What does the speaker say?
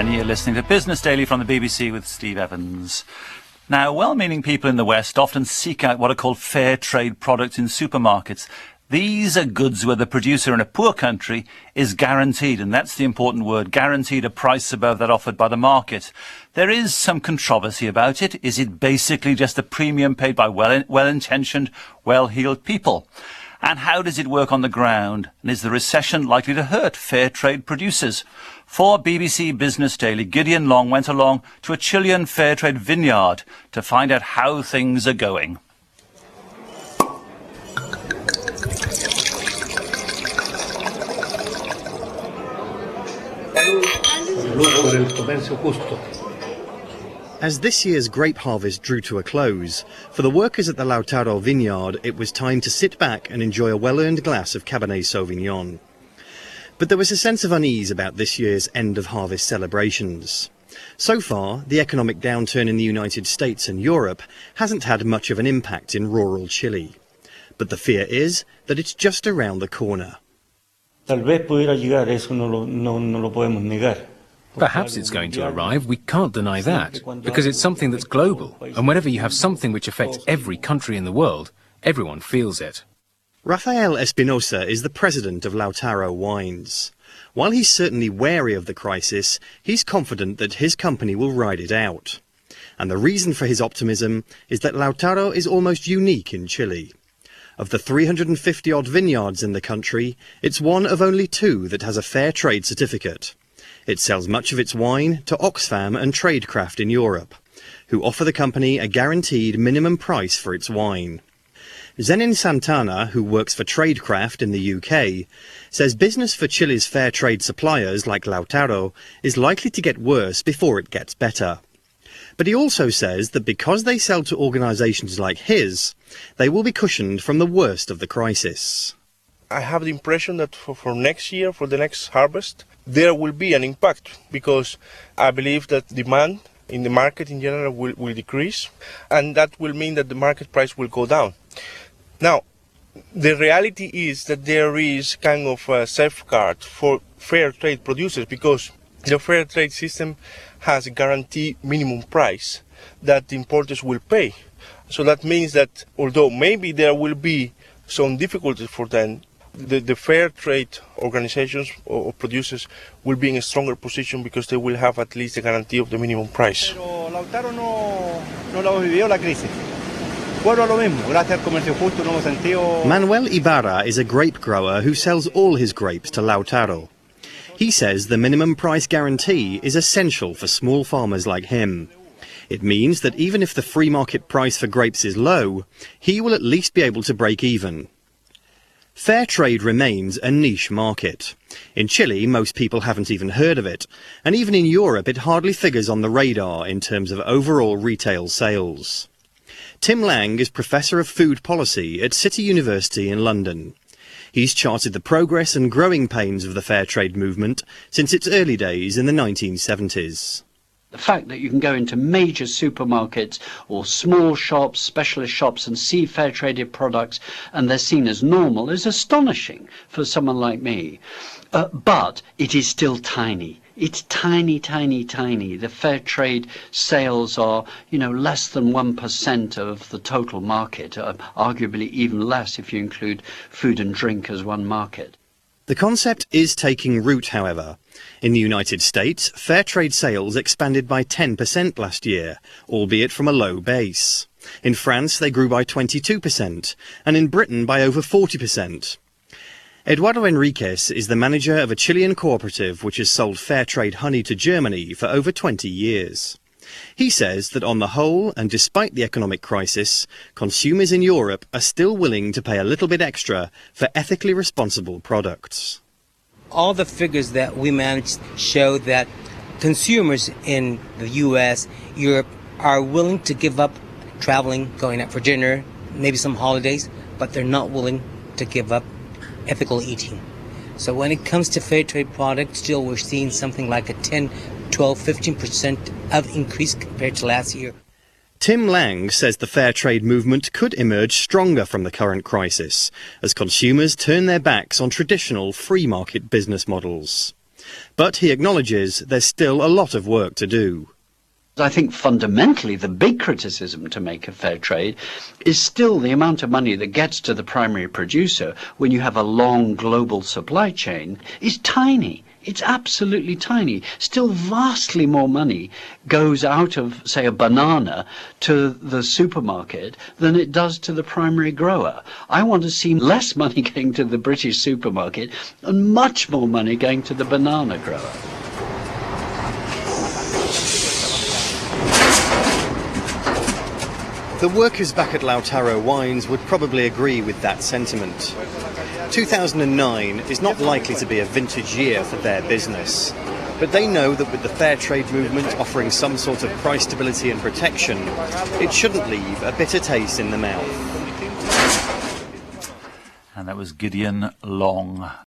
and you're listening to Business Daily from the BBC with Steve Evans. Now, well-meaning people in the West often seek out what are called fair trade products in supermarkets. These are goods where the producer in a poor country is guaranteed, and that's the important word, guaranteed a price above that offered by the market. There is some controversy about it. Is it basically just a premium paid by well-intentioned, well-heeled people? And how does it work on the ground? And is the recession likely to hurt fair trade producers? For BBC Business Daily, Gideon Long went along to a Chilean fair trade vineyard to find out how things are going. As this year's grape harvest drew to a close, for the workers at the Lautaro vineyard, it was time to sit back and enjoy a well-earned glass of Cabernet Sauvignon. But there was a sense of unease about this year's end-of-harvest celebrations. So far, the economic downturn in the United States and Europe hasn't had much of an impact in rural Chile. But the fear is that it's just around the corner. Perhaps it's going to arrive, we can't deny that, because it's something that's global, and whenever you have something which affects every country in the world, everyone feels it. Rafael Espinosa is the president of Lautaro Wines. While he's certainly wary of the crisis, he's confident that his company will ride it out. And the reason for his optimism is that Lautaro is almost unique in Chile. Of the 350-odd vineyards in the country, it's one of only 2 that has a fair trade certificate. It sells much of its wine to Oxfam and Tradecraft in Europe, who offer the company a guaranteed minimum price for its wine. Zenin Santana, who works for Tradecraft in the UK, says business for Chile's fair trade suppliers like Lautaro is likely to get worse before it gets better. But he also says that because they sell to organisations like his, they will be cushioned from the worst of the crisis. I have the impression that for next year, for the next harvest, there will be an impact, because I believe that demand in the market in general will decrease, and that will mean that the market price will go down. Now, the reality is that there is kind of a safeguard for fair trade producers, because the fair trade system has a guaranteed minimum price that the importers will pay. So that means that although maybe there will be some difficulties for them, the fair trade organizations or producers will be in a stronger position because they will have at least a guarantee of the minimum price. Manuel Ibarra is a grape grower who sells all his grapes to Lautaro. He says the minimum price guarantee is essential for small farmers like him. It means that even if the free market price for grapes is low, he will at least be able to break even. Fair trade remains a niche market. In Chile, most people haven't even heard of it, and even in Europe it hardly figures on the radar in terms of overall retail sales. Tim Lang is Professor of Food Policy at City University in London. He's charted the progress and growing pains of the fair trade movement since its early days in the 1970s. The fact that you can go into major supermarkets or small shops, specialist shops, and see fair traded products and they're seen as normal is astonishing for someone like me. But it is still tiny. It's tiny, tiny, tiny. The fair trade sales are, less than 1% of the total market, arguably even less if you include food and drink as one market. The concept is taking root, however. In the United States, fair trade sales expanded by 10% last year, albeit from a low base. In France, they grew by 22%, and in Britain by over 40%. Eduardo Enriquez is the manager of a Chilean cooperative which has sold fair trade honey to Germany for over 20 years. He says that on the whole, and despite the economic crisis, consumers in Europe are still willing to pay a little bit extra for ethically responsible products. All the figures that we managed show that consumers in the US, Europe, are willing to give up traveling, going out for dinner, maybe some holidays, but they're not willing to give up ethical eating. So when it comes to fair trade products, still we're seeing something like a 10, 12, 15% of increase compared to last year. Tim Lang says the fair trade movement could emerge stronger from the current crisis as consumers turn their backs on traditional free market business models. But he acknowledges there's still a lot of work to do. I think fundamentally the big criticism to make of fair trade is still the amount of money that gets to the primary producer when you have a long global supply chain is tiny. It's absolutely tiny. Still vastly more money goes out of, say, a banana to the supermarket than it does to the primary grower. I want to see less money going to the British supermarket and much more money going to the banana grower. The workers back at Lautaro Wines would probably agree with that sentiment. 2009 is not likely to be a vintage year for their business, but they know that with the fair trade movement offering some sort of price stability and protection, it shouldn't leave a bitter taste in the mouth. And that was Gideon Long.